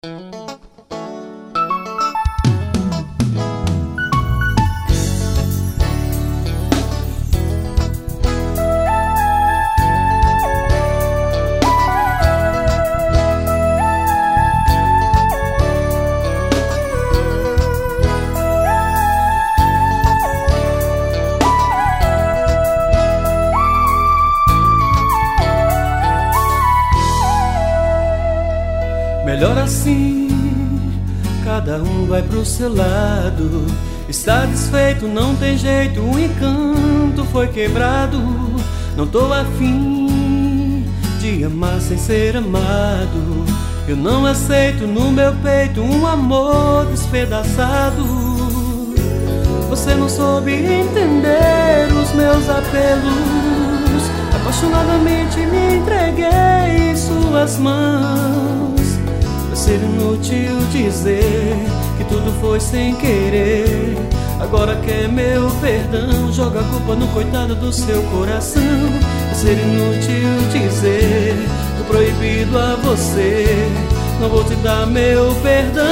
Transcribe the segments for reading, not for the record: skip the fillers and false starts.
Melhor assim, cada um vai pro seu lado. Está desfeito, não tem jeito, o encanto foi quebrado. Não tô afim de amar sem ser amado. Eu não aceito no meu peito um amor despedaçado. Você não soube entender os meus apelos. Apaixonadamente me entreguei em suas mãos. Vai ser inútil dizer que tudo foi sem querer. Agora quer meu perdão, joga a culpa no coitado do seu coração. Vai ser inútil dizer, tô proibido a você. Não vou te dar meu perdão.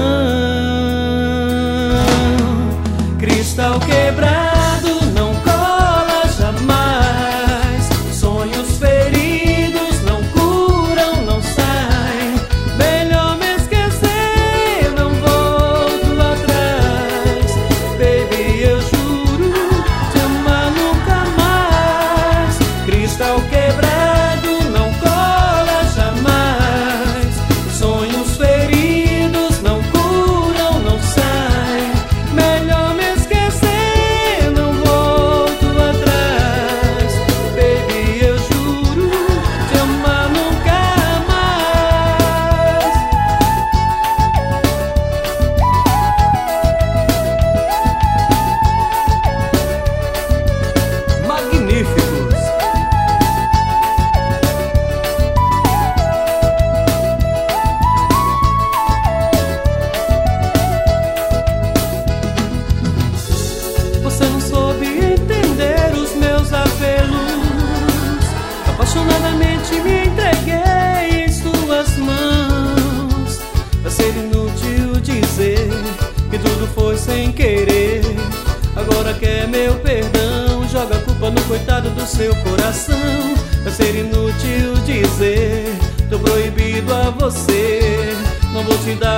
Cristal quebrado não cola jamais. Sonhos feridos não curam, não saem. Melhor me esquecer, não volto atrás. Baby, eu juro te amar nunca mais. Cristal quebrado não cola jamais. Sonhos feridos não curam, não saem. Melhor me esquecer, não volto atrás. Baby, eu juro te amar nunca mais. Magníficos. Você não soube entender os meus apelos. Apaixonadamente me entreguei em suas mãos. Vai ser inútil dizer que tudo foi sem querer. Agora quer meu perdão, joga a culpa no coitado do seu coração. Vai ser inútil dizer, tô proibido a você. Não vou te dar